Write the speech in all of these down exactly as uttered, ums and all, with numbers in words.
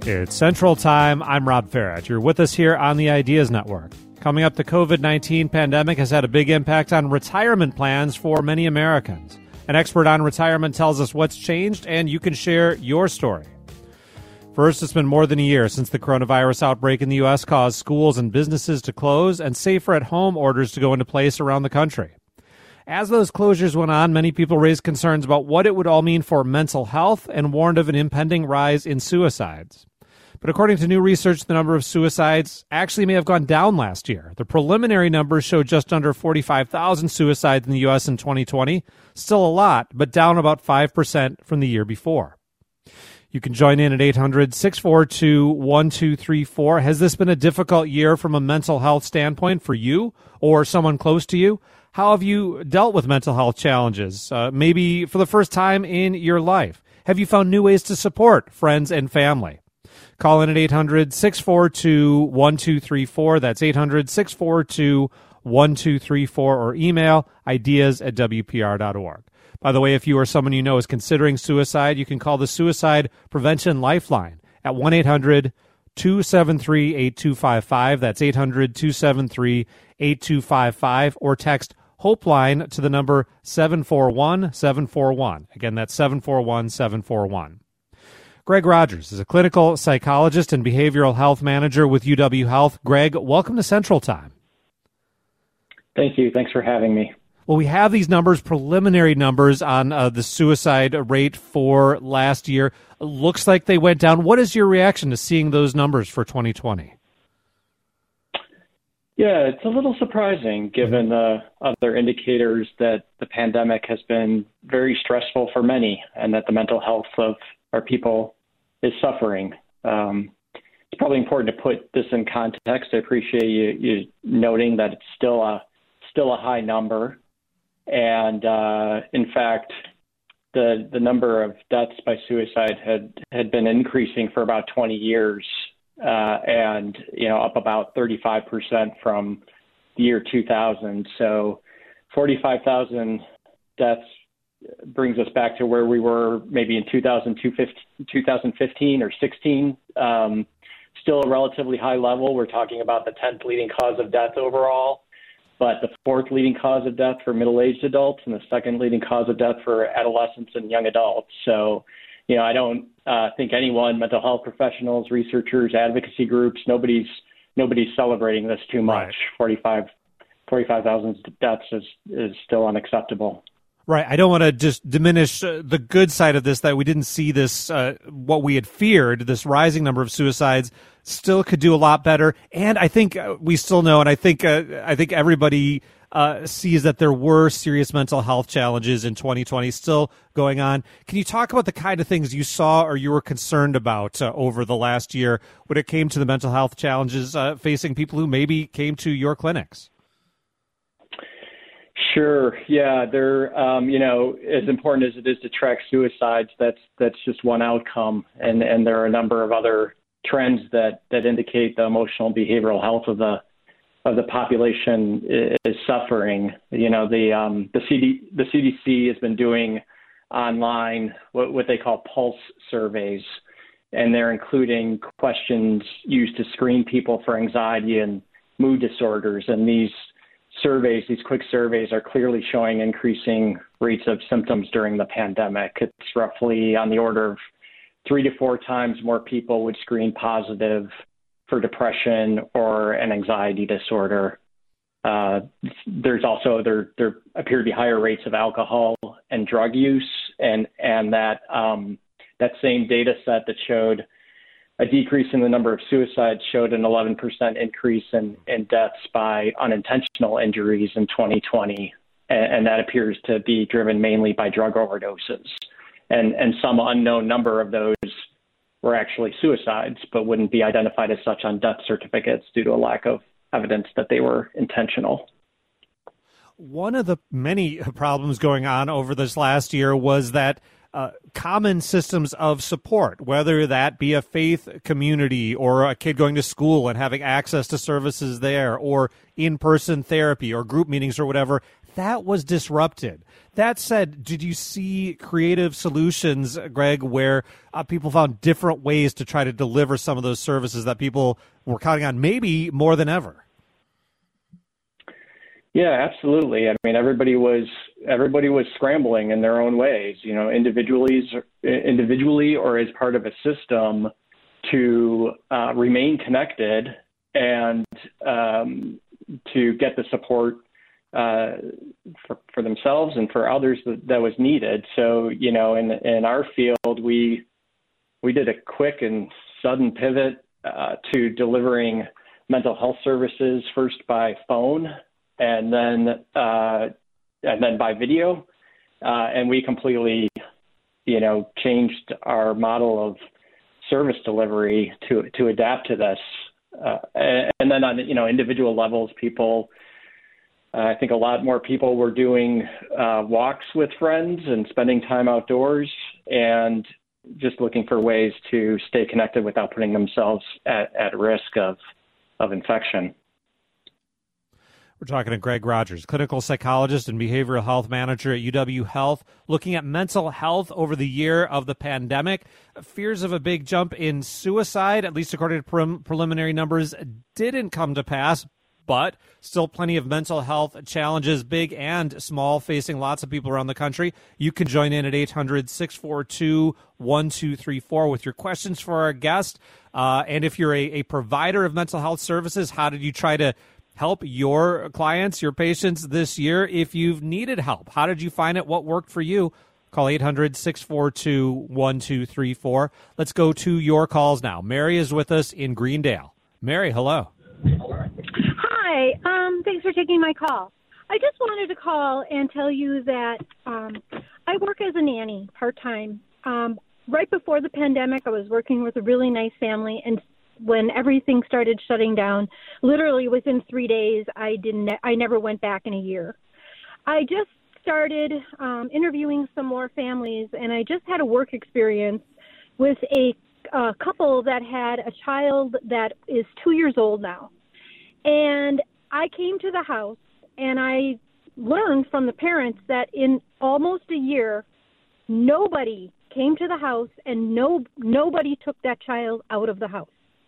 It's Central Time. I'm Rob Farrett. You're with us here on the Ideas Network. Coming up, the covid nineteen pandemic has had a big impact on retirement plans for many Americans. An expert on retirement tells us what's changed, and you can share your story. First, it's been more than a year since the coronavirus outbreak in the U S caused schools and businesses to close and safer-at-home orders to go into place around the country. As those closures went on, many people raised concerns about what it would all mean for mental health and warned of an impending rise in suicides. But according to new research, the number of suicides actually may have gone down last year. The preliminary numbers show just under forty-five thousand suicides in the U S in twenty twenty. Still a lot, but down about five percent from the year before. You can join in at eight hundred, six four two, one two three four. Has this been a difficult year from a mental health standpoint for you or someone close to you? How have you dealt with mental health challenges, uh, maybe for the first time in your life? Have you found new ways to support friends and family? Call in at eight hundred, six four two, one two three four. That's eight hundred, six four two, one two three four, or email ideas at w p r dot org. By the way, if you or someone you know is considering suicide, you can call the Suicide Prevention Lifeline at one eight hundred, two seven three, eight two five five. That's eight hundred, two seven three, eight two five five, or text HOPELINE to the number seven four one, seven four one. Again, that's seven four one, seven four one. Greg Rogers is a clinical psychologist and behavioral health manager with U W Health. Greg, welcome to Central Time. Thank you. Thanks for having me. Well, we have these numbers, preliminary numbers on uh, the suicide rate for last year. Looks like they went down. What is your reaction to seeing those numbers for twenty twenty? Yeah, it's a little surprising given the other indicators that the pandemic has been very stressful for many and that the mental health of our people is suffering. Um, it's probably important to put this in context. I appreciate you, you noting that it's still a still a high number, and uh, in fact, the the number of deaths by suicide had had been increasing for about twenty years, uh, and you know up about thirty-five percent from the year two thousand. So, forty-five thousand deaths brings us back to where we were maybe in two thousand fifteen or sixteen. Um, still a relatively high level. We're talking about the tenth leading cause of death overall, but the fourth leading cause of death for middle-aged adults and the second leading cause of death for adolescents and young adults. So, you know, I don't uh, think anyone, mental health professionals, researchers, advocacy groups, nobody's nobody's celebrating this too much. Right. forty-five thousand deaths is, is still unacceptable. Right. I don't want to just diminish uh, the good side of this, that we didn't see this, uh, what we had feared, this rising number of suicides, still could do a lot better. And I think uh, we still know, and I think uh, I think everybody uh, sees that there were serious mental health challenges in twenty twenty still going on. Can you talk about the kind of things you saw or you were concerned about uh, over the last year when it came to the mental health challenges uh, facing people who maybe came to your clinics? Sure. Yeah, they're, um, you know, as important as it is to track suicides, that's that's just one outcome. And, and there are a number of other trends that, that indicate the emotional and behavioral health of the of the population is suffering. You know, the um, the C D the C D C has been doing online what, what they call pulse surveys, and they're including questions used to screen people for anxiety and mood disorders. And these surveys, these quick surveys, are clearly showing increasing rates of symptoms during the pandemic. It's roughly on the order of three to four times more people would screen positive for depression or an anxiety disorder. Uh, there's also, there, there appear to be higher rates of alcohol and drug use, and, and that, um, that same data set that showed a decrease in the number of suicides showed an eleven percent increase in, in deaths by unintentional injuries in twenty twenty. And, and that appears to be driven mainly by drug overdoses. And, and some unknown number of those were actually suicides, but wouldn't be identified as such on death certificates due to a lack of evidence that they were intentional. One of the many problems going on over this last year was that Uh, common systems of support, whether that be a faith community or a kid going to school and having access to services there, or in-person therapy or group meetings or whatever, that was disrupted. That said, did you see creative solutions, Greg, where uh, people found different ways to try to deliver some of those services that people were counting on maybe more than ever? Yeah, absolutely. I mean, everybody was everybody was scrambling in their own ways, you know, individually, individually or as part of a system to uh, remain connected and um, to get the support uh, for, for themselves and for others that, that was needed. So, you know, in in our field, we we did a quick and sudden pivot uh, to delivering mental health services first by phone. And then, uh, and then by video, uh, and we completely, you know, changed our model of service delivery to to adapt to this. Uh, and, and then on you know individual levels, people, uh, I think a lot more people were doing uh, walks with friends and spending time outdoors, and just looking for ways to stay connected without putting themselves at, at risk of of infection. We're talking to Greg Rogers, clinical psychologist and behavioral health manager at U W Health, looking at mental health over the year of the pandemic. Fears of a big jump in suicide, at least according to pre- preliminary numbers, didn't come to pass, but still plenty of mental health challenges, big and small, facing lots of people around the country. You can join in at eight hundred, six four two, one two three four with your questions for our guest. Uh, and if you're a, a provider of mental health services, how did you try to help your clients, your patients this year? If you've needed help, how did you find it? What worked for you? Call eight hundred, six four two, one two three four. Let's go to your calls now. Mary is with us in Greendale. Mary, hello. Hi. Um, thanks for taking my call. I just wanted to call and tell you that um, I work as a nanny part-time. Um, right before the pandemic, I was working with a really nice family, and when everything started shutting down, literally within three days, I didn't. I never went back in a year. I just started um, interviewing some more families, and I just had a work experience with a, a couple that had a child that is two years old now. And I came to the house, and I learned from the parents that in almost a year, nobody came to the house, and no nobody took that child out of the house.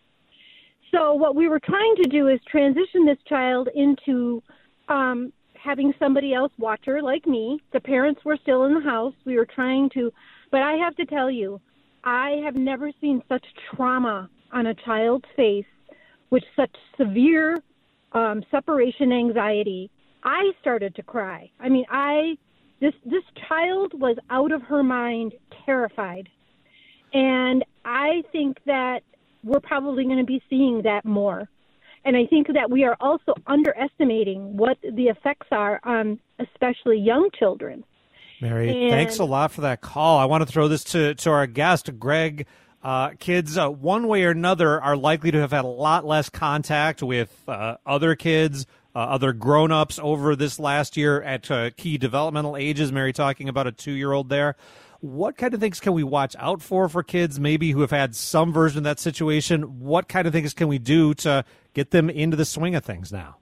So what we were trying to do is transition this child into um, having somebody else watch her like me. The parents were still in the house. We were trying to, but I have to tell you, I have never seen such trauma on a child's face with such severe um, separation anxiety. I started to cry. I mean, I this this child was out of her mind, terrified. And I think that we're probably going to be seeing that more. And I think that we are also underestimating what the effects are on especially young children. Mary, and thanks a lot for that call. I want to throw this to, to our guest, Greg. Uh, kids, uh, one way or another, are likely to have had a lot less contact with uh, other kids, uh, other grown-ups over this last year at uh, key developmental ages. Mary talking about a two-year-old there. What kind of things can we watch out for for kids maybe who have had some version of that situation? What kind of things can we do to get them into the swing of things now?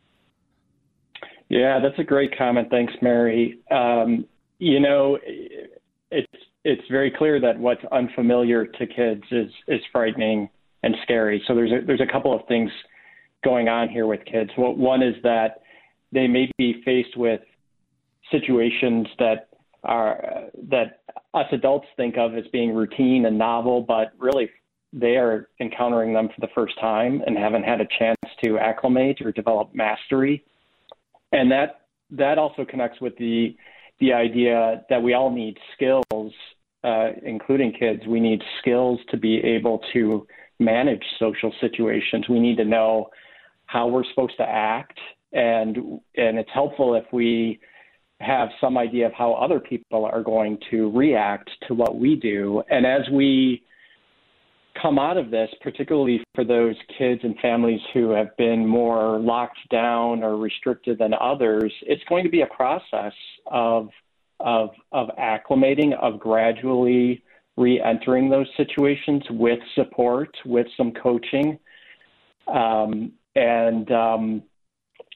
Yeah, that's a great comment. Thanks, Mary. Um, you know, it's it's very clear that what's unfamiliar to kids is is frightening and scary. So there's a, there's a couple of things going on here with kids. Well, one is that they may be faced with situations that are that us adults think of as being routine and novel, but really they are encountering them for the first time and haven't had a chance to acclimate or develop mastery. And that that also connects with the the idea that we all need skills, uh, including kids. We need skills to be able to manage social situations. We need to know how we're supposed to act, and and it's helpful if we have some idea of how other people are going to react to what we do. And as we come out of this, particularly for those kids and families who have been more locked down or restricted than others, it's going to be a process of of of acclimating, of gradually re-entering those situations with support, with some coaching. Um, and um,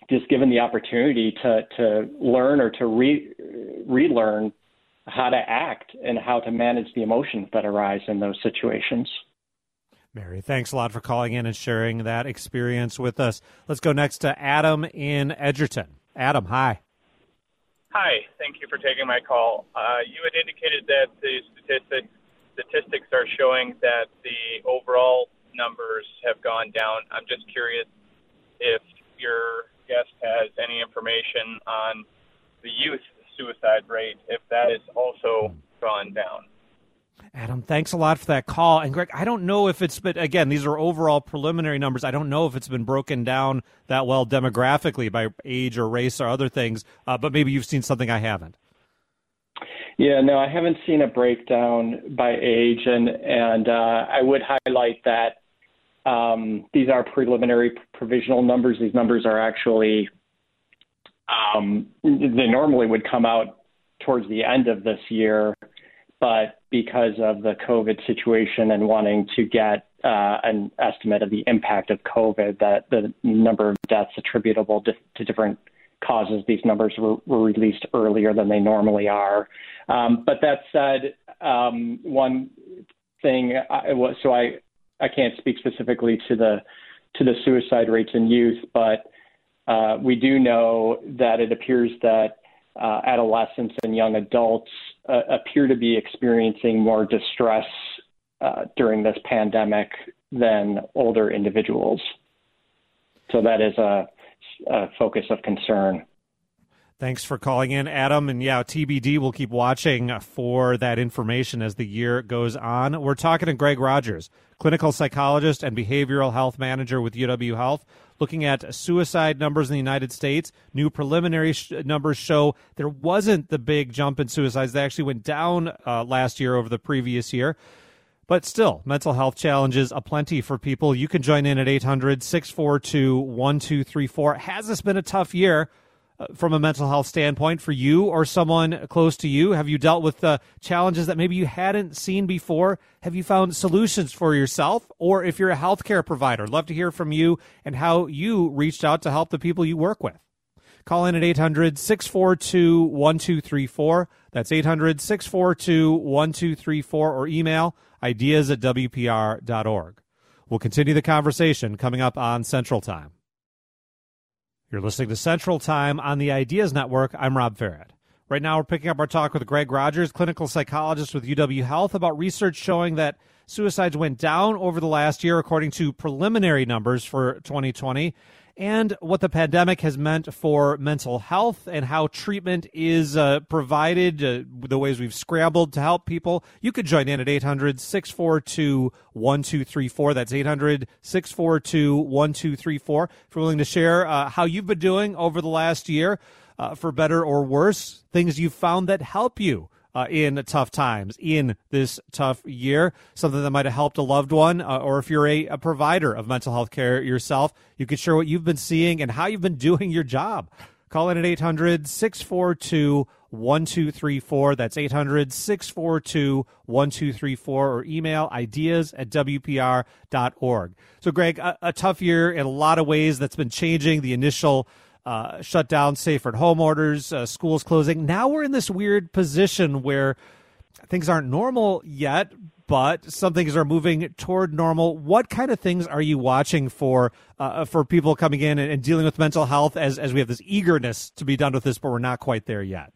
just given the opportunity to to learn or to re relearn how to act and how to manage the emotions that arise in those situations. Mary, thanks a lot for calling in and sharing that experience with us. Let's go next to Adam in Edgerton. Adam, hi. Hi, thank you for taking my call. Uh, you had indicated that the statistics statistics are showing that the overall numbers have gone down. I'm just curious if your guest has any information on the youth suicide rate, if that has also gone down. Adam, thanks a lot for that call. And Greg, I don't know if it's been, again, these are overall preliminary numbers. I don't know if it's been broken down that well demographically by age or race or other things, uh, but maybe you've seen something I haven't. Yeah, no, I haven't seen a breakdown by age, and, and uh, I would highlight that um, these are preliminary provisional numbers. These numbers are actually, um, they normally would come out towards the end of this year, but because of the COVID situation and wanting to get uh, an estimate of the impact of COVID, that the number of deaths attributable to, to different causes, these numbers were, were released earlier than they normally are. Um, but that said, um, one thing, I, so I, I can't speak specifically to the to the suicide rates in youth, but uh, we do know that it appears that uh, adolescents and young adults uh, appear to be experiencing more distress uh, during this pandemic than older individuals. So that is a, a focus of concern. Thanks for calling in, Adam. And yeah, T B D, we'll keep watching for that information as the year goes on. We're talking to Greg Rogers, clinical psychologist and behavioral health manager with U W Health, looking at suicide numbers in the United States. New preliminary sh- numbers show there wasn't the big jump in suicides. They actually went down uh, last year over the previous year. But still, mental health challenges aplenty for people. You can join in at eight hundred, six four two, one two three four. Has this been a tough year uh, from a mental health standpoint for you or someone close to you? Have you dealt with uh, challenges that maybe you hadn't seen before? Have you found solutions for yourself? Or if you're a healthcare provider, love to hear from you and how you reached out to help the people you work with. Call in at eight hundred, six four two, one two three four. That's eight hundred, six four two, one two three four, or email ideas at W P R dot org. We'll continue the conversation coming up on Central Time. You're listening to Central Time on the Ideas Network. I'm Rob Farrett. Right now we're picking up our talk with Greg Rogers, clinical psychologist with U W Health, about research showing that suicides went down over the last year according to preliminary numbers for twenty twenty, and what the pandemic has meant for mental health and how treatment is uh, provided, uh, the ways we've scrambled to help people. You could join in at eight hundred, six four two, one two three four. That's eight hundred, six four two, one two three four. If you're willing to share uh, how you've been doing over the last year, uh, for better or worse, things you've found that help you Uh, in tough times, in this tough year, something that might have helped a loved one, uh, or if you're a, a provider of mental health care yourself, you could share what you've been seeing and how you've been doing your job. Call in at eight hundred, six four two, one two three four. That's eight hundred, six four two, one two three four, or email ideas at W P R dot org. So, Greg, a, a tough year in a lot of ways that's been changing. The initial Uh, shut down, safer at home orders, uh, schools closing. Now we're in this weird position where things aren't normal yet, but some things are moving toward normal. What kind of things are you watching for uh, for people coming in and, and dealing with mental health as, as we have this eagerness to be done with this, but we're not quite there yet?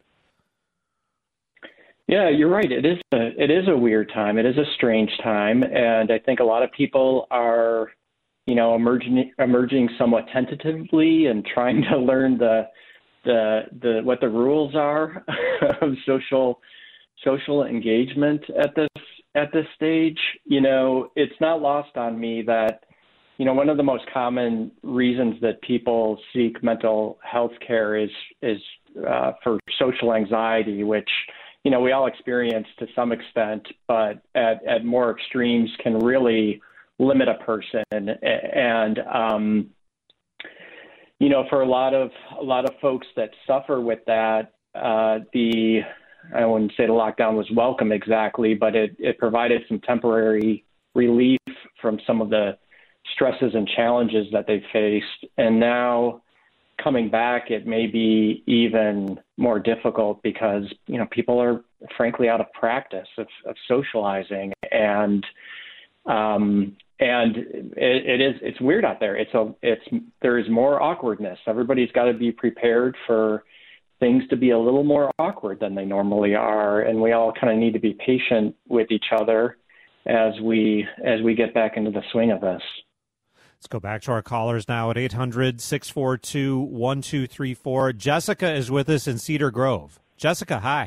Yeah, you're right. It is a, it is a weird time. It is a strange time. And I think a lot of people are you know, emerging emerging somewhat tentatively and trying to learn the the the what the rules are of social social engagement at this at this stage. You know, it's not lost on me that, you know, one of the most common reasons that people seek mental health care is is uh, for social anxiety, which, you know, we all experience to some extent, but at, at more extremes can really limit a person. And, um, you know, for a lot of, a lot of folks that suffer with that, uh, the, I wouldn't say the lockdown was welcome exactly, but it, it provided some temporary relief from some of the stresses and challenges that they faced. And now, coming back, it may be even more difficult because, you know, people are frankly out of practice of, of socializing. And, um, and it, it is, it's weird out there. It's a, it's, there is more awkwardness. Everybody's got to be prepared for things to be a little more awkward than they normally are. And we all kind of need to be patient with each other as we, as we get back into the swing of this. Let's go back to our callers now at eight hundred, six four two, one two three four. Jessica is with us in Cedar Grove. Jessica, hi.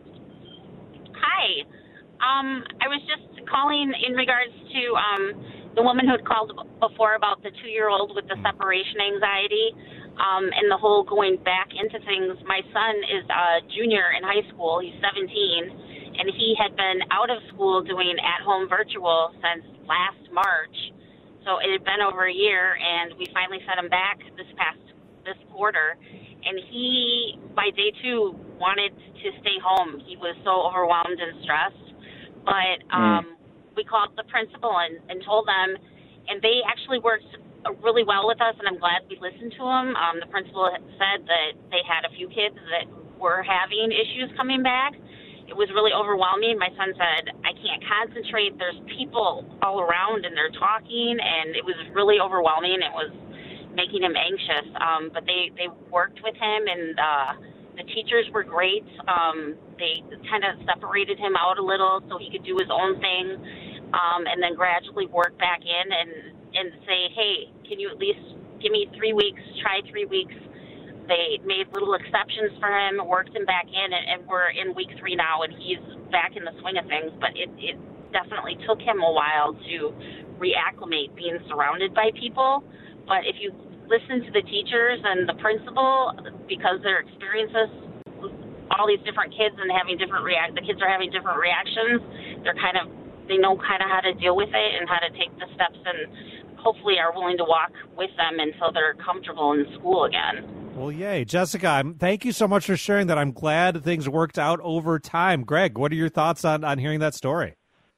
Hi. Um, I was just calling in regards to um, the woman who had called before about the two-year-old with the separation anxiety um, and the whole going back into things. My son is a junior in high school. He's seventeen, and he had been out of school doing at-home virtual since last March. So it had been over a year, and we finally sent him back this past this quarter. And he, by day two, wanted to stay home. He was so overwhelmed and stressed. But um, mm. we called the principal and, and told them, and they actually worked really well with us, and I'm glad we listened to them. Um, the principal said that they had a few kids that were having issues coming back. It was really overwhelming. My son said, I can't concentrate. There's people all around, and they're talking, and it was really overwhelming. It was making him anxious. Um, but they, they worked with him, and uh, the teachers were great. Um, they kind of separated him out a little so he could do his own thing, um, and then gradually work back in and, and say, hey, can you at least give me three weeks, try three weeks. They made little exceptions for him, worked him back in, and, and we're in week three now, and he's back in the swing of things. But it, it definitely took him a while to reacclimate being surrounded by people. But if you listen to the teachers and the principal, because their experiences with all these different kids and having different react, the kids are having different reactions. They're kind of, they know kind of how to deal with it and how to take the steps, and hopefully are willing to walk with them until they're comfortable in school again. Well, yay. Jessica, I'm, thank you so much for sharing that. I'm glad things worked out over time. Greg, what are your thoughts on, on hearing that story?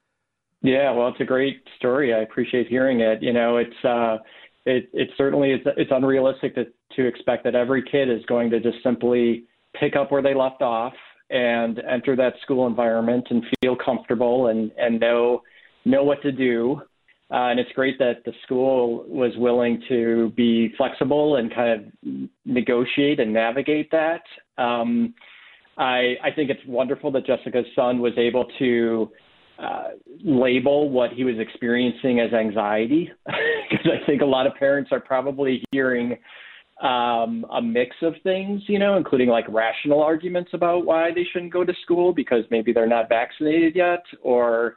Yeah, well, it's a great story. I appreciate hearing it. You know, it's uh, it, it certainly is, it's unrealistic to, to expect that every kid is going to just simply pick up where they left off and enter that school environment and feel comfortable and, and know know what to do. Uh, and it's great that the school was willing to be flexible and kind of negotiate and navigate that. Um, I, I think it's wonderful that Jessica's son was able to uh, label what he was experiencing as anxiety, because I think a lot of parents are probably hearing um, a mix of things, you know, including like rational arguments about why they shouldn't go to school because maybe they're not vaccinated yet, or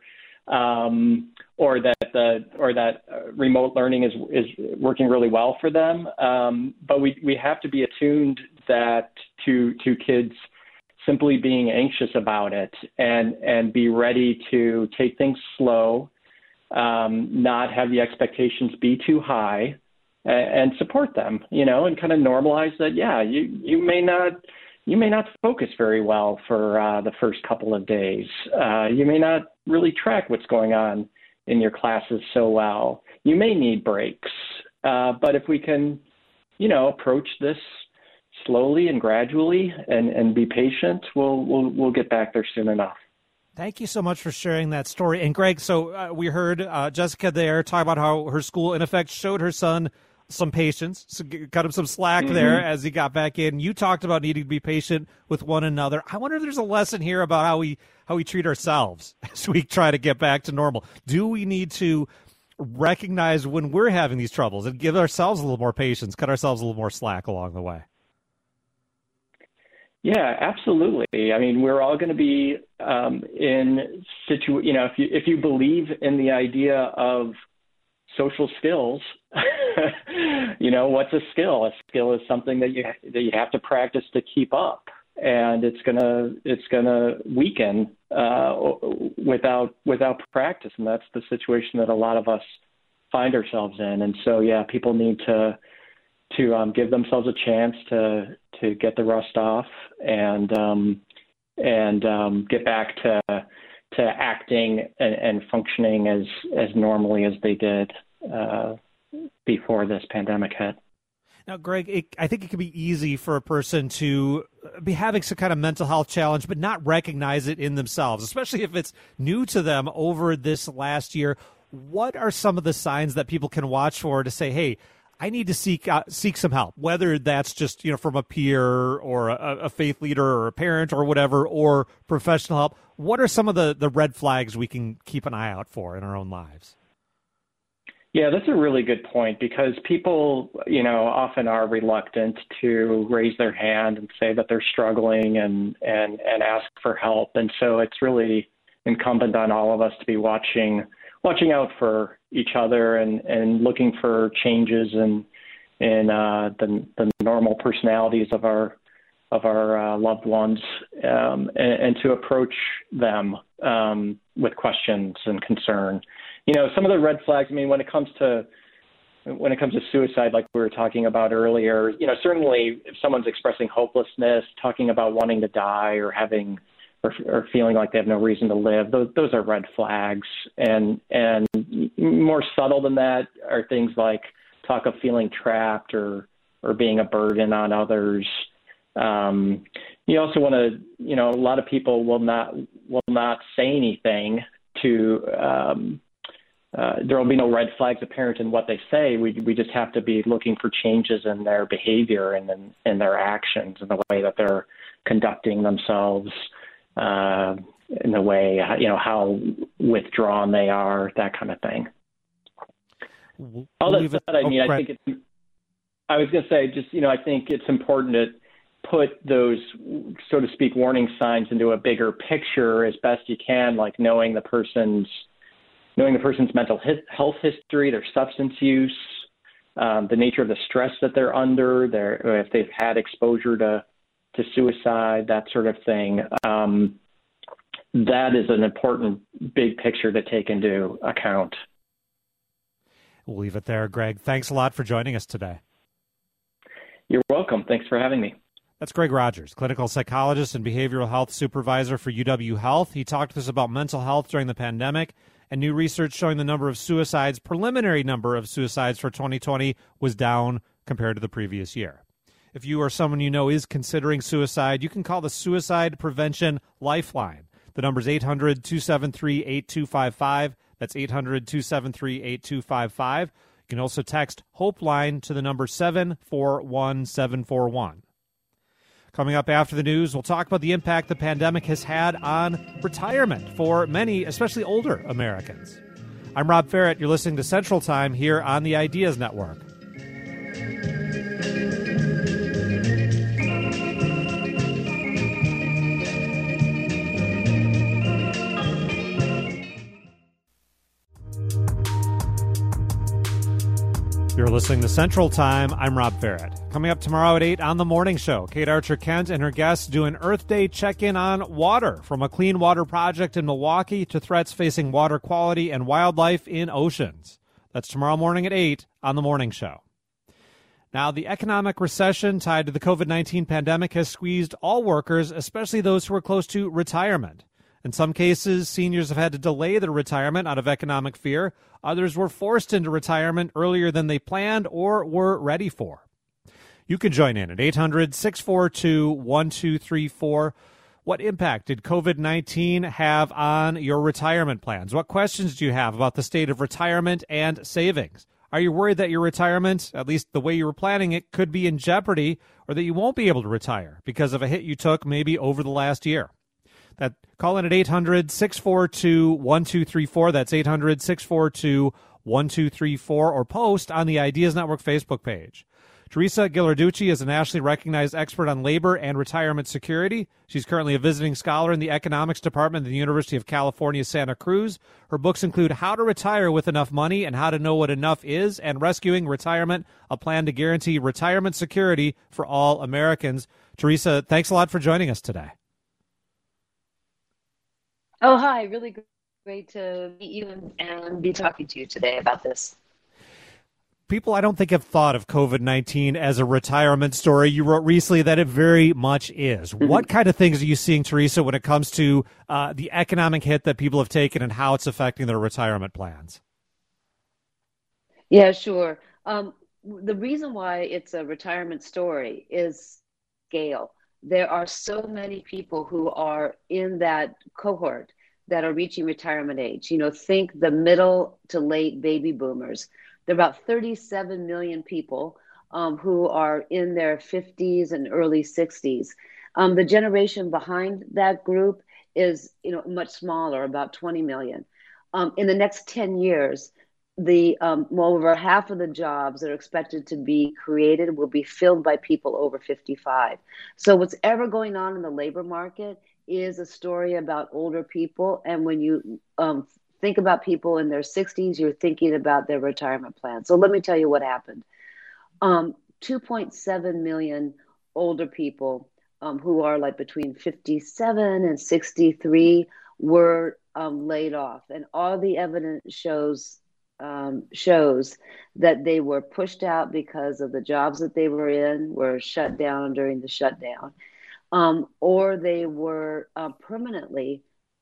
um, or that the or that uh, remote learning is is working really well for them. Um, but we we have to be attuned that to to kids simply being anxious about it and and be ready to take things slow, um, not have the expectations be too high, and, and support them, you know, and kind of normalize that. Yeah, you you may not. You may not focus very well for uh, the first couple of days. Uh, you may not really track what's going on in your classes so well. You may need breaks. Uh, but if we can, you know, approach this slowly and gradually and, and be patient, we'll, we'll we'll get back there soon enough. Thank you so much for sharing that story. And Greg, so uh, we heard uh, Jessica there talk about how her school, in effect, showed her son some patience, so cut him some slack mm-hmm. there as he got back in. You talked about needing to be patient with one another. I wonder if there's a lesson here about how we how we treat ourselves as we try to get back to normal. Do we need to recognize when we're having these troubles and give ourselves a little more patience, cut ourselves a little more slack along the way? Yeah, absolutely. I mean, we're all going to be um, in situ. You know, if you if you believe in the idea of social skills, you know, what's a skill? A skill is something that you that you have to practice to keep up, and it's gonna it's gonna weaken uh, without without practice, and that's the situation that a lot of us find ourselves in. And so, yeah, people need to to um, give themselves a chance to to get the rust off and um, and um, get back to to acting and, and functioning as as normally as they did Uh, before this pandemic hit. Now, Greg, it, I think it can be easy for a person to be having some kind of mental health challenge, but not recognize it in themselves, especially if it's new to them over this last year. What are some of the signs that people can watch for to say, hey, I need to seek uh, seek some help, whether that's just, you know, from a peer or a, a faith leader or a parent or whatever, or professional help? What are some of the, the red flags we can keep an eye out for in our own lives? Yeah, that's a really good point, because people, you know, often are reluctant to raise their hand and say that they're struggling and, and, and ask for help. And so it's really incumbent on all of us to be watching watching out for each other and, and looking for changes in in uh, the, the normal personalities of our of our uh, loved ones, um, and, and to approach them um, with questions and concern. You know, some of the red flags, I mean, when it comes to when it comes to suicide, like we were talking about earlier, you know, certainly if someone's expressing hopelessness, talking about wanting to die or having or, or feeling like they have no reason to live, those, those are red flags. And and more subtle than that are things like talk of feeling trapped or or being a burden on others. Um, you also want to, you know, a lot of people will not will not say anything to. Um, Uh, there will be no red flags apparent in what they say. We we just have to be looking for changes in their behavior and in, in their actions and the way that they're conducting themselves, uh, in the way, you know, how withdrawn they are, that kind of thing. We'll All that said, I oh, mean, I Brett. think it's, I was going to say, just, you know, I think it's important to put those, so to speak, warning signs into a bigger picture as best you can, like knowing the person's knowing the person's mental health history, their substance use, um, the nature of the stress that they're under, their, if they've had exposure to, to suicide, that sort of thing. Um, that is an important big picture to take into account. We'll leave it there, Greg. Thanks a lot for joining us today. You're welcome. Thanks for having me. That's Greg Rogers, clinical psychologist and behavioral health supervisor for U W Health. He talked to us about mental health during the pandemic, and new research showing the number of suicides, preliminary number of suicides for twenty twenty was down compared to the previous year. If you or someone you know is considering suicide, you can call the Suicide Prevention Lifeline. The number is eight hundred, two seven three, eight two five five. That's eight hundred, two seven three, eight two five five. You can also text HOPE-LINE to the number seven four one seven four one. Coming up after the news, we'll talk about the impact the pandemic has had on retirement for many, especially older Americans. I'm Rob Ferrett. You're listening to Central Time here on the Ideas Network. You're listening to Central Time. I'm Rob Ferrett. Coming up tomorrow at eight on The Morning Show, Kate Archer-Kent and her guests do an Earth Day check-in on water, from a clean water project in Milwaukee to threats facing water quality and wildlife in oceans. That's tomorrow morning at eight on The Morning Show. Now, the economic recession tied to the covid nineteen pandemic has squeezed all workers, especially those who are close to retirement. In some cases, seniors have had to delay their retirement out of economic fear. Others were forced into retirement earlier than they planned or were ready for. You can join in at eight hundred, six four two, one two three four. What impact did covid nineteen have on your retirement plans? What questions do you have about the state of retirement and savings? Are you worried that your retirement, at least the way you were planning it, could be in jeopardy, or that you won't be able to retire because of a hit you took maybe over the last year? That call in at eight hundred, six four two, one two three four. That's eight hundred, six four two, one two three four, or post on the Ideas Network Facebook page. Teresa Ghilarducci is a nationally recognized expert on labor and retirement security. She's currently a visiting scholar in the economics department at the University of California, Santa Cruz. Her books include How to Retire with Enough Money and How to Know What Enough Is, and Rescuing Retirement, a plan to guarantee retirement security for all Americans. Teresa, thanks a lot for joining us today. Oh, hi. Really great to meet you and, and be talking to you today about this. People, I don't think, have thought of covid nineteen as a retirement story. You wrote recently that it very much is. Mm-hmm. What kind of things are you seeing, Teresa, when it comes to uh, the economic hit that people have taken and how it's affecting their retirement plans? Yeah, sure. Um, the reason why it's a retirement story is scale. There are so many people who are in that cohort that are reaching retirement age. You know, think the middle to late baby boomers. There are about thirty-seven million people um, who are in their fifties and early sixties. Um, the generation behind that group is, you know, much smaller, about twenty million. Um, in the next ten years, the um, well, over half of the jobs that are expected to be created will be filled by people over fifty-five. So what's ever going on in the labor market is a story about older people. And when you um, think about people in their sixties, you're thinking about their retirement plan. So let me tell you what happened. Um, two point seven million older people um, who are like between fifty-seven and sixty-three were um, laid off. And all the evidence shows um, shows that they were pushed out because of the jobs that they were in were shut down during the shutdown, um, or they were uh, permanently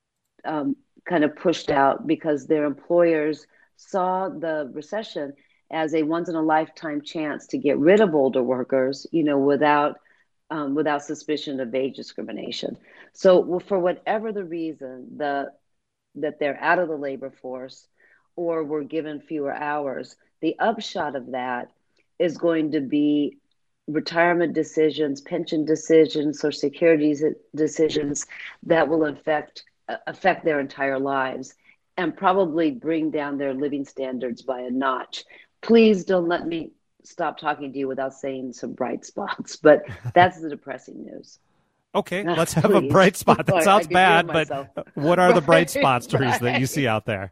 um, kind of pushed out because their employers saw the recession as a once in a lifetime chance to get rid of older workers, you know, without um, without suspicion of age discrimination. So well, for whatever the reason, the that they're out of the labor force or were given fewer hours, the upshot of that is going to be retirement decisions, pension decisions, Social Security decisions that will affect affect their entire lives and probably bring down their living standards by a notch. Please don't let me stop talking to you without saying some bright spots, but that's the depressing news. Okay, let's have Please. a bright spot. That sounds bad, but what are right, the bright spots, Teresa, right. that you see out there?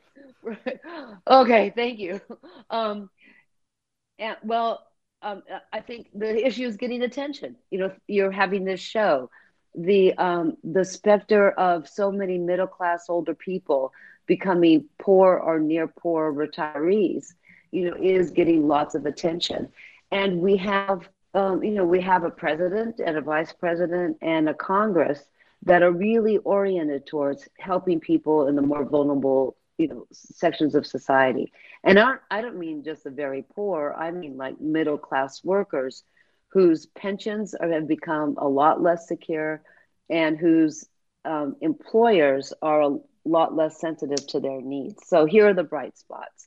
Right. Okay, thank you. Um, and well, um, I think the issue is getting attention. You know, you're having this show. The um, the specter of so many middle class older people becoming poor or near poor retirees, you know, is getting lots of attention. And we have, um, you know, we have a president and a vice president and a Congress that are really oriented towards helping people in the more vulnerable, you know, sections of society. And I, I don't mean just the very poor. I mean like middle class workers whose pensions are, have become a lot less secure and whose um, employers are a lot less sensitive to their needs. So here are the bright spots.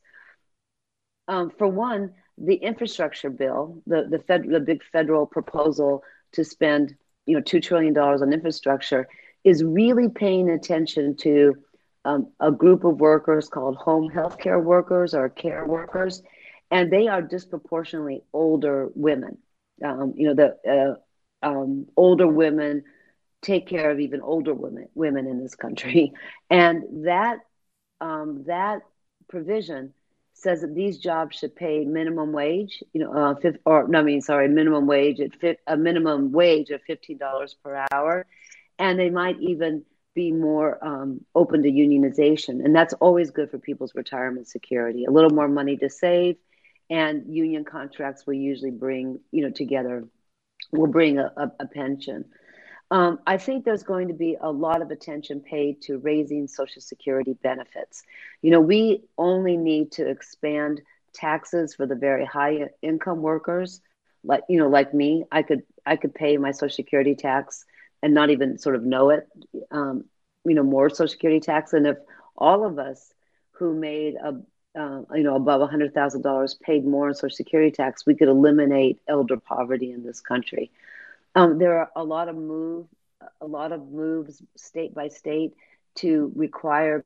Um, for one, the infrastructure bill, the the, fed, the big federal proposal to spend, you know, two trillion dollars on infrastructure, is really paying attention to um, a group of workers called home healthcare workers or care workers, and they are disproportionately older women. Um, you know, the uh, um, older women take care of even older women women in this country, and that um, that provision says that these jobs should pay minimum wage, you know, uh, fifth, or no, I mean, sorry, minimum wage at fi- a minimum wage of fifteen dollars per hour, and they might even be more um, open to unionization, and that's always good for people's retirement security. A little more money to save, and union contracts will usually bring, you know, together, will bring a, a, a pension. Um, I think there's going to be a lot of attention paid to raising Social Security benefits. You know, we only need to expand taxes for the very high income workers, like, you know, like me. I could I could pay my Social Security tax and not even sort of know it, um, you know, more Social Security tax. And if all of us who made a uh, you know, above one hundred thousand dollars paid more in Social Security tax, we could eliminate elder poverty in this country. Um, there are a lot of move, a lot of moves state by state to require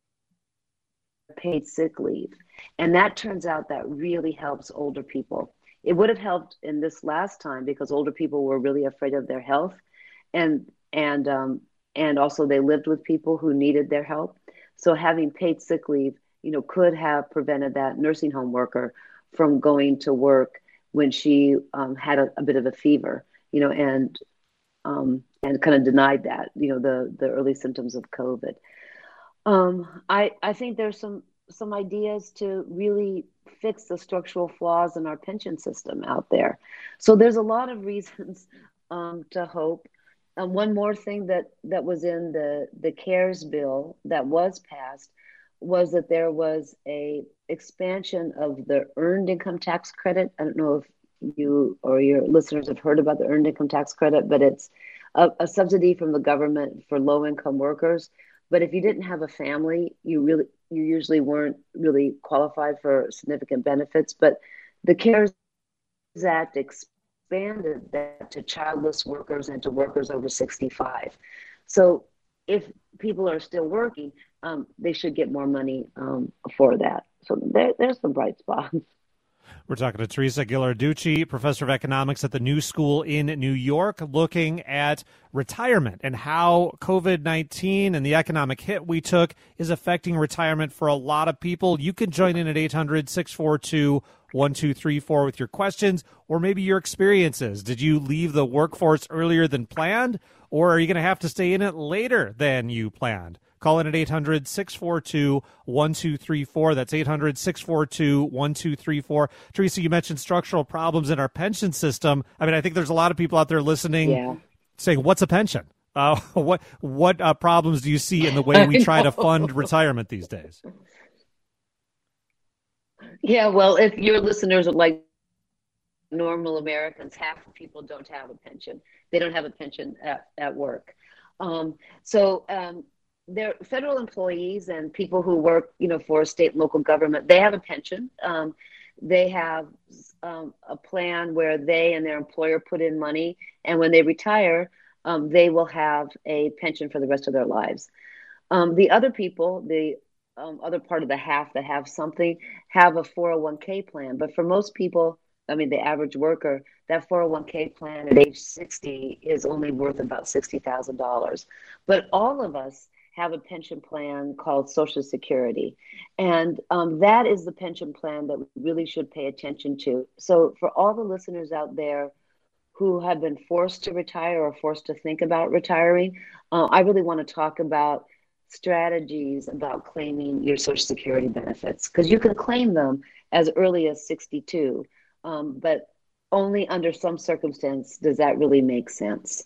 paid sick leave, and that turns out that really helps older people. It would have helped in this last time because older people were really afraid of their health, and and um, and also they lived with people who needed their help. So having paid sick leave, you know, could have prevented that nursing home worker from going to work when she um, had a, a bit of a fever. You know, and um, and kind of denied that, you know, the the early symptoms of COVID. Um, I I think there's some some ideas to really fix the structural flaws in our pension system out there. So there's a lot of reasons um, to hope. Um, one more thing that that was in the the CARES bill that was passed was that there was a expansion of the earned income tax credit. I don't know if you or your listeners have heard about the earned income tax credit, but it's a, a subsidy from the government for low income workers. But if you didn't have a family, you really you usually weren't really qualified for significant benefits. But the CARES Act expanded that to childless workers and to workers over sixty-five. So if people are still working, um, they should get more money um, for that. So there, there's some bright spots. We're talking to Teresa Ghilarducci, professor of economics at the New School in New York, looking at retirement and how COVID nineteen and the economic hit we took is affecting retirement for a lot of people. You can join in at eight hundred, six four two, one two three four with your questions or maybe your experiences. Did you leave the workforce earlier than planned, or are you going to have to stay in it later than you planned? Call in at eight hundred, six four two, one two three four. That's eight hundred, six four two, one two three four. Teresa, you mentioned structural problems in our pension system. I mean, I think there's a lot of people out there listening yeah. saying, what's a pension? Uh, what what uh, problems do you see in the way we try to fund retirement these days? Yeah, well, if your listeners are like normal Americans, half of people don't have a pension. They don't have a pension at, at work. Um, so, um, they're federal employees and people who work, you know, for state and local government. They have a pension. Um, they have um, a plan where they and their employer put in money, and when they retire, um, they will have a pension for the rest of their lives. Um, the other people, the um, other part of the half that have something, have a four oh one k plan. But for most people, I mean, the average worker, that four oh one k plan at age sixty is only worth about sixty thousand dollars. But all of us have a pension plan called Social Security. And um, that is the pension plan that we really should pay attention to. So for all the listeners out there who have been forced to retire or forced to think about retiring, uh, I really want to talk about strategies about claiming your Social Security benefits, because you can claim them as early as sixty-two, um, but only under some circumstance does that really make sense.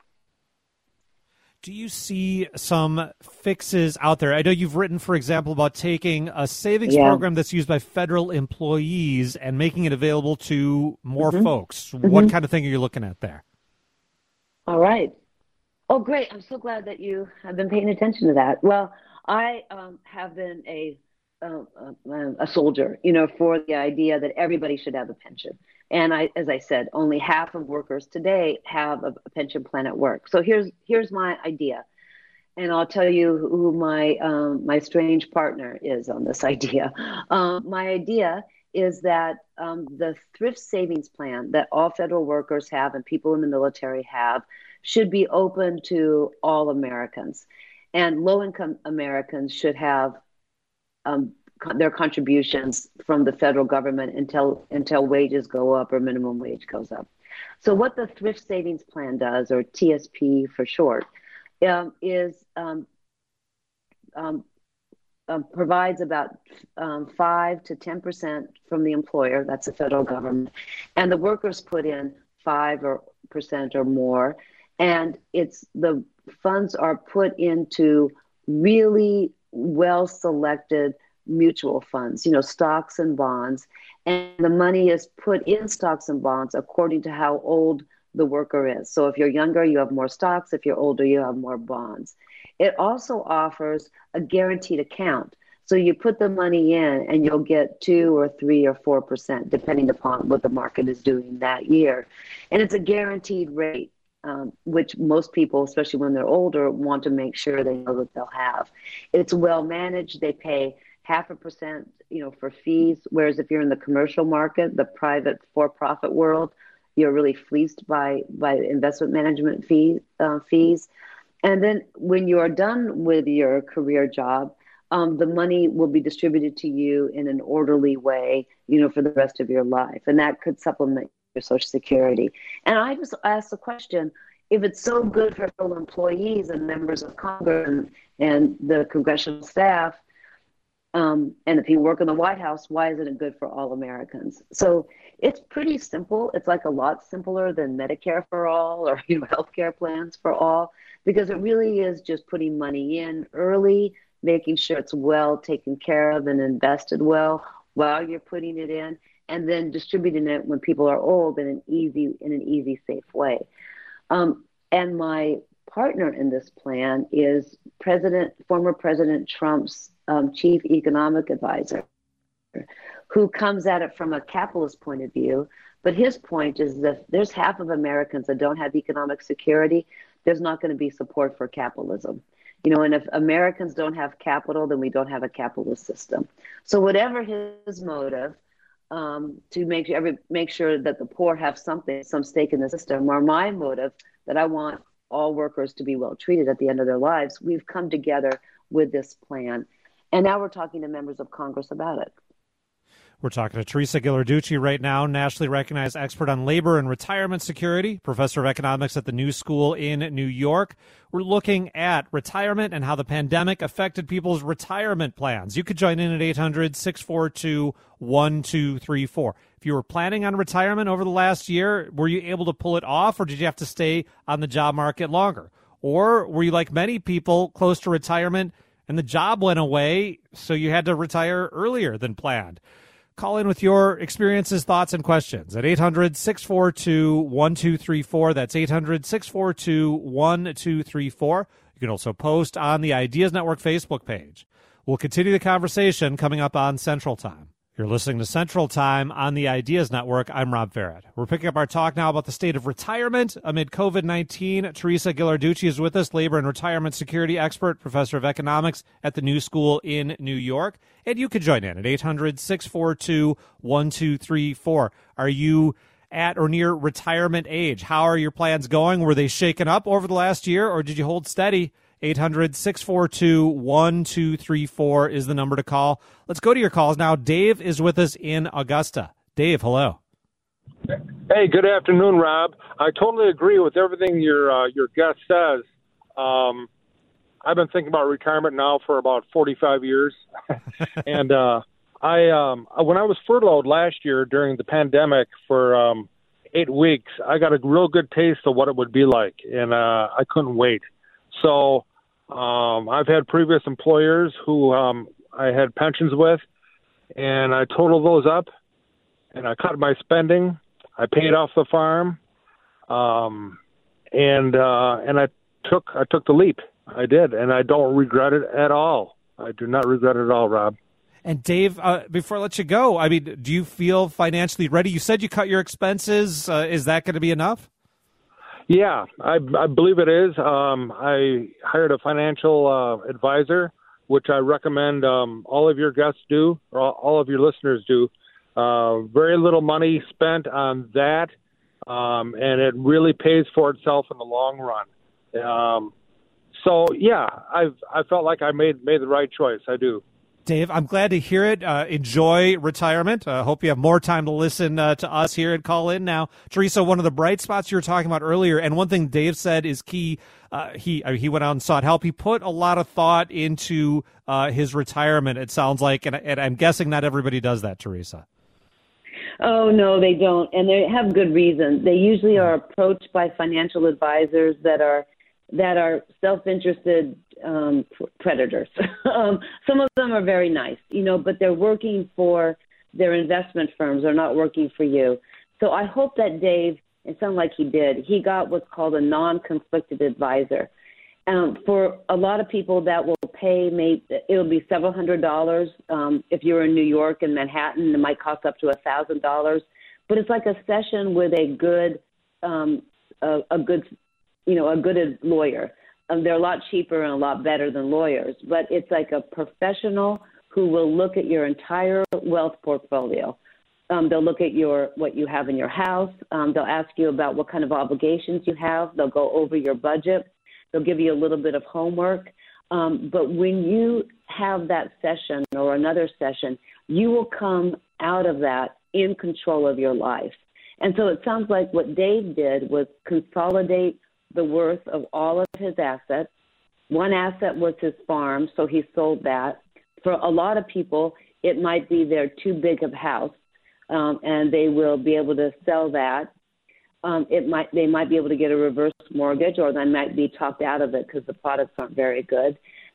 Do you see some fixes out there? I know you've written, for example, about taking a savings yeah. program that's used by federal employees and making it available to more mm-hmm. folks. Mm-hmm. What kind of thing are you looking at there? All right. Oh, great. I'm so glad that you have been paying attention to that. Well, I um, have been a, uh, a soldier, you know, for the idea that everybody should have a pension. And I, as I said, only half of workers today have a, a pension plan at work. So here's here's my idea, and I'll tell you who my um, my strange partner is on this idea. Um, my idea is that um, the thrift savings plan that all federal workers have and people in the military have should be open to all Americans, and low-income Americans should have um, their contributions from the federal government until until wages go up or minimum wage goes up. So what the Thrift Savings Plan does, or T S P for short, um, is um, um, um, provides about um, five to ten percent from the employer, that's the federal government, and the workers put in five or percent or more, and it's the funds are put into really well selected mutual funds, you know, stocks and bonds, and the money is put in stocks and bonds according to how old the worker is. So if you're younger, you have more stocks. If you're older, you have more bonds. It also offers a guaranteed account. So you put the money in and you'll get two or three or four percent, depending upon what the market is doing that year. And it's a guaranteed rate, um, which most people, especially when they're older, want to make sure they know that they'll have. It's well managed. They pay half a percent, you know, for fees. Whereas if you're in the commercial market, the private for-profit world, you're really fleeced by by investment management fee, uh, fees. And then when you are done with your career job, um, the money will be distributed to you in an orderly way, you know, for the rest of your life. And that could supplement your Social Security. And I just asked the question, if it's so good for federal employees and members of Congress and, and the congressional staff, Um, and if you work in the White House, why isn't it good for all Americans? So it's pretty simple. It's like a lot simpler than Medicare for all or, you know, healthcare plans for all, because it really is just putting money in early, making sure it's well taken care of and invested well while you're putting it in, and then distributing it when people are old in an easy, in an easy, safe way. Um, and my partner in this plan is President, former President Trump's um, chief economic advisor, who comes at it from a capitalist point of view. But his point is that there's half of Americans that don't have economic security, there's not going to be support for capitalism. You know, and if Americans don't have capital, then we don't have a capitalist system. So whatever his motive, um, to make sure, every, make sure that the poor have something, some stake in the system, or my motive that I want all workers to be well treated at the end of their lives, we've come together with this plan. And now we're talking to members of Congress about it. We're talking to Teresa Ghilarducci right now, nationally recognized expert on labor and retirement security, professor of economics at the New School in New York. We're looking at retirement and how the pandemic affected people's retirement plans. You could join in at eight hundred, six four two, one two three four. If you were planning on retirement over the last year, were you able to pull it off, or did you have to stay on the job market longer? Or were you like many people close to retirement and the job went away, so you had to retire earlier than planned? Call in with your experiences, thoughts, and questions at eight hundred, six four two, one two three four. That's eight hundred, six four two, one two three four. You can also post on the Ideas Network Facebook page. We'll continue the conversation coming up on Central Time. You're listening to Central Time on the Ideas Network. I'm Rob Farrett. We're picking up our talk now about the state of retirement amid COVID nineteen. Teresa Ghilarducci is with us, labor and retirement security expert, professor of economics at the New School in New York. And you can join in at eight hundred, six four two, one two three four. Are you at or near retirement age? How are your plans going? Were they shaken up over the last year, or did you hold steady? eight hundred, six four two, one two three four is the number to call. Let's go to your calls now. Dave is with us in Augusta. Dave, hello. Hey, good afternoon, Rob. I totally agree with everything your uh, your guest says. Um, I've been thinking about retirement now for about forty-five years. and uh, I, um, when I was furloughed last year during the pandemic for um, eight weeks, I got a real good taste of what it would be like, and uh, I couldn't wait. So um, I've had previous employers who um, I had pensions with, and I totaled those up, and I cut my spending. I paid off the farm, um, and uh, and I took I took the leap. I did, and I don't regret it at all. I do not regret it at all, Rob. And Dave, uh, before I let you go, I mean, do you feel financially ready? You said you cut your expenses. Uh, is that going to be enough? Yeah, I, I believe it is. Um, I hired a financial uh, advisor, which I recommend um, all of your guests do, or all, all of your listeners do. Uh, very little money spent on that, um, and it really pays for itself in the long run. Um, so, yeah, I've I felt like I made made the right choice. I do. Dave, I'm glad to hear it. Uh, enjoy retirement. I uh, hope you have more time to listen uh, to us here and call in now. Teresa, one of the bright spots you were talking about earlier, and one thing Dave said is key. Uh, he I mean, he went out and sought help. He put a lot of thought into uh, his retirement, it sounds like, and, and I'm guessing not everybody does that, Teresa. Oh, no, they don't, and they have good reason. They usually are approached by financial advisors that are that are self-interested um, predators. um, some of them are very nice, you know, but they're working for their investment firms. They're not working for you. So I hope that Dave, it sounded like he did, he got what's called a non-conflicted advisor. Um, for a lot of people that will pay, maybe, it'll be several hundred dollars. Um, if you're in New York and Manhattan, it might cost up to a thousand dollars. But it's like a session with a good, um, a, a good, you know, a good lawyer. Um, they're a lot cheaper and a lot better than lawyers. But it's like a professional who will look at your entire wealth portfolio. Um, they'll look at your what you have in your house. Um, they'll ask you about what kind of obligations you have. They'll go over your budget. They'll give you a little bit of homework. Um, but when you have that session or another session, you will come out of that in control of your life. And so it sounds like what Dave did was consolidate the worth of all of his assets. One asset was his farm, so he sold that. For a lot of people, it might be their too big of house, um, and they will be able to sell that. Um, it might they might be able to get a reverse mortgage, or they might be talked out of it because the products aren't very good.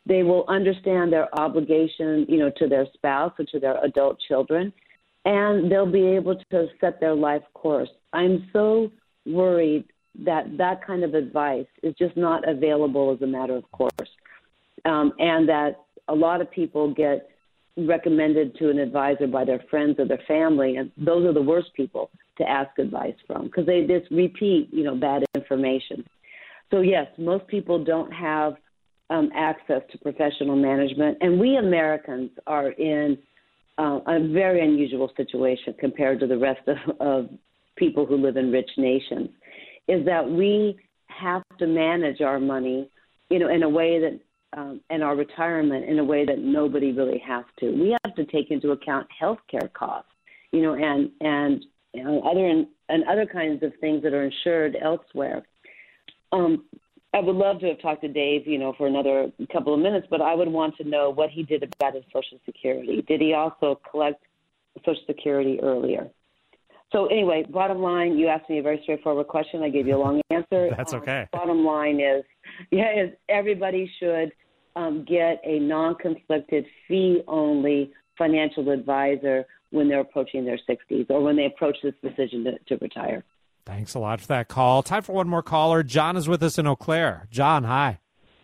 They will understand their obligation, you know, to their spouse or to their adult children, and they'll be able to set their life course. I'm so worried that that kind of advice is just not available as a matter of course, um, and that a lot of people get recommended to an advisor by their friends or their family, and those are the worst people to ask advice from because they just repeat, you know, bad information. So yes, most people don't have um, access to professional management, and we Americans are in uh, a very unusual situation compared to the rest of, of people who live in rich nations, is that we have to manage our money, you know, in a way that, um, and our retirement in a way that nobody really has to. We have to take into account healthcare costs, you know, and and you know, other and other kinds of things that are insured elsewhere. Um, I would love to have talked to Dave, you know, for another couple of minutes, but I would want to know what he did about his Social Security. Did he also collect Social Security earlier? So anyway, bottom line, you asked me a very straightforward question. I gave you a long answer. That's okay. Um, bottom line is, yeah, is everybody should um, get a non-conflicted, fee-only financial advisor when they're approaching their sixties or when they approach this decision to, to retire. Thanks a lot for that call. Time for one more caller. John is with us in Eau Claire. John, hi.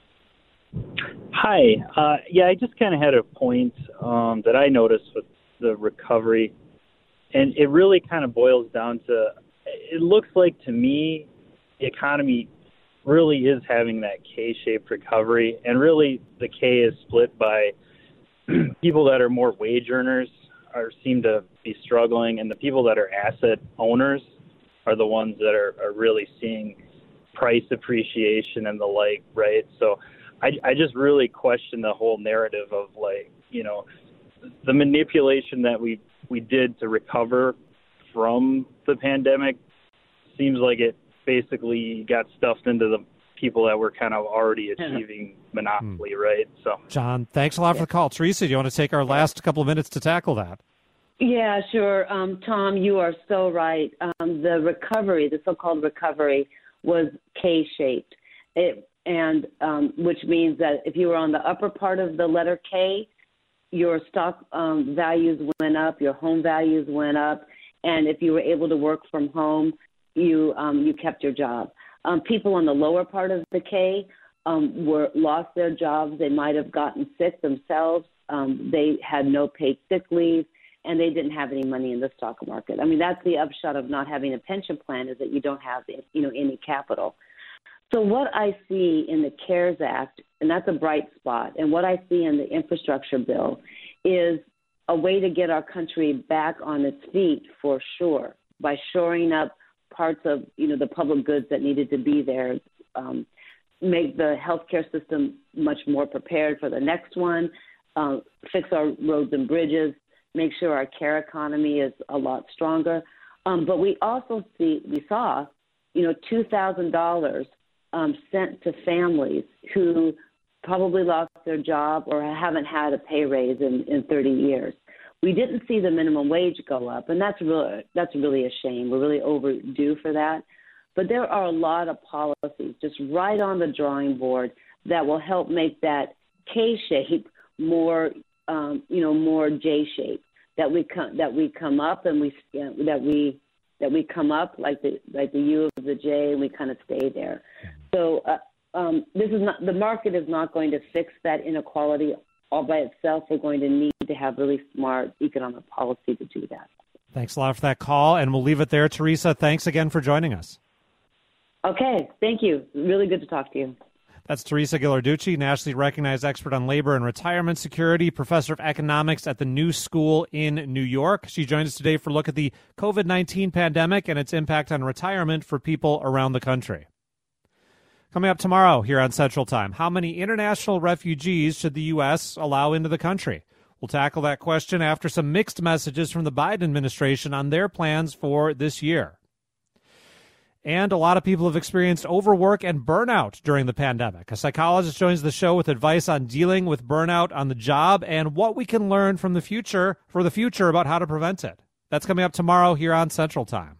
Hi. Uh, yeah, I just kind of had a point um, that I noticed with the recovery, and it really kind of boils down to, it looks like to me the economy really is having that K-shaped recovery, and really the K is split by people that are more wage earners are seem to be struggling, and the people that are asset owners are the ones that are, are really seeing price appreciation and the like, right? So I, I just really question the whole narrative of, like, you know, the manipulation that we, we did to recover from the pandemic seems like it basically got stuffed into the people that were kind of already achieving monopoly, right? So, John, thanks a lot for the call. Teresa, do you want to take our last couple of minutes to tackle that? Yeah, sure. Um, Tom, you are so right. Um, the recovery, the so-called recovery, was K-shaped, it, and um, which means that if you were on the upper part of the letter K, your stock um, values went up, your home values went up, and if you were able to work from home, you um, you kept your job. Um, people on the lower part of the K um, were lost their jobs. They might have gotten sick themselves. Um, they had no paid sick leave, and they didn't have any money in the stock market. I mean, that's the upshot of not having a pension plan, is that you don't have, you know, any capital. So what I see in the CARES Act, and that's a bright spot, and what I see in the infrastructure bill is a way to get our country back on its feet for sure, by shoring up parts of, you know, the public goods that needed to be there, um, make the healthcare system much more prepared for the next one, uh, fix our roads and bridges, make sure our care economy is a lot stronger. Um, but we also see, we saw, you know, two thousand dollars um, sent to families who probably lost their job or haven't had a pay raise in, in thirty years. We didn't see the minimum wage go up, and that's really, that's really a shame. We're really overdue for that. But there are a lot of policies just right on the drawing board that will help make that K-shape more, um, you know, more J-shape. That we come, that we come up and we you know, that we that we come up like the like the U of the J, and we kind of stay there. So uh, um, this is not the market is not going to fix that inequality all by itself. We're going to need to have really smart economic policy to do that. Thanks a lot for that call, and we'll leave it there. Teresa, thanks again for joining us. Okay, thank you. Really good to talk to you. That's Teresa Ghilarducci, nationally recognized expert on labor and retirement security, professor of economics at the New School in New York. She joined us today for a look at the COVID nineteen pandemic and its impact on retirement for people around the country. Coming up tomorrow here on Central Time, how many international refugees should the U S allow into the country? We'll tackle that question after some mixed messages from the Biden administration on their plans for this year. And a lot of people have experienced overwork and burnout during the pandemic. A psychologist joins the show with advice on dealing with burnout on the job and what we can learn from the future for the future about how to prevent it. That's coming up tomorrow here on Central Time.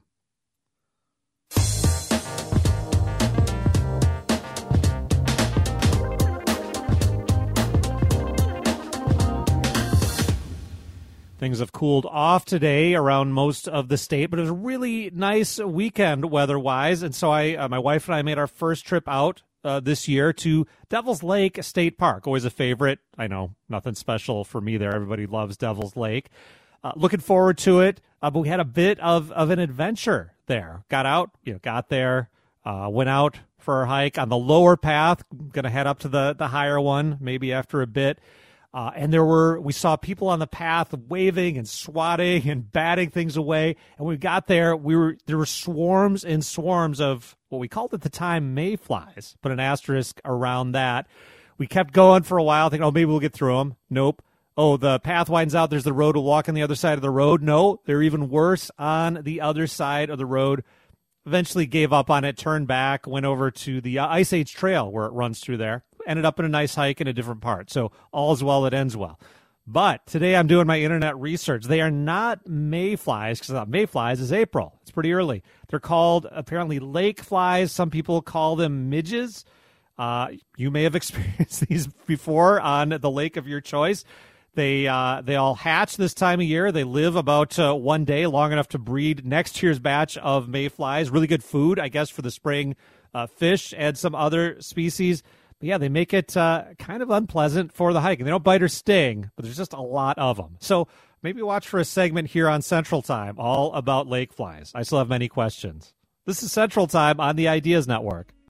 Things have cooled off today around most of the state, but it was a really nice weekend weather-wise. And so I, uh, my wife and I made our first trip out uh, this year to Devil's Lake State Park. Always a favorite. I know, nothing special for me there. Everybody loves Devil's Lake. Uh, looking forward to it. Uh, but we had a bit of, of an adventure there. Got out, you know, got there, uh, went out for a hike on the lower path. Going to head up to the, the higher one, maybe after a bit. Uh, and there were, we saw people on the path waving and swatting and batting things away. And when we got there, we were, there were swarms and swarms of what we called at the time mayflies, put an asterisk around that. We kept going for a while, thinking, oh, maybe we'll get through them. Nope. Oh, the path widens out. There's the road. We'll walk on the other side of the road. No, they're even worse on the other side of the road. Eventually gave up on it, turned back, went over to the uh, Ice Age Trail where it runs through there. Ended up in a nice hike in a different part. So all's well that ends well. But today I'm doing my internet research. They are not mayflies, because mayflies is April. It's pretty early. They're called apparently lake flies. Some people call them midges. Uh, you may have experienced these before on the lake of your choice. They uh, they all hatch this time of year. They live about uh, one day, long enough to breed next year's batch of mayflies. Really good food, I guess, for the spring uh, fish and some other species. But yeah, they make it uh, kind of unpleasant for the hike. And they don't bite or sting, but there's just a lot of them. So maybe watch for a segment here on Central Time all about lake flies. I still have many questions. This is Central Time on the Ideas Network.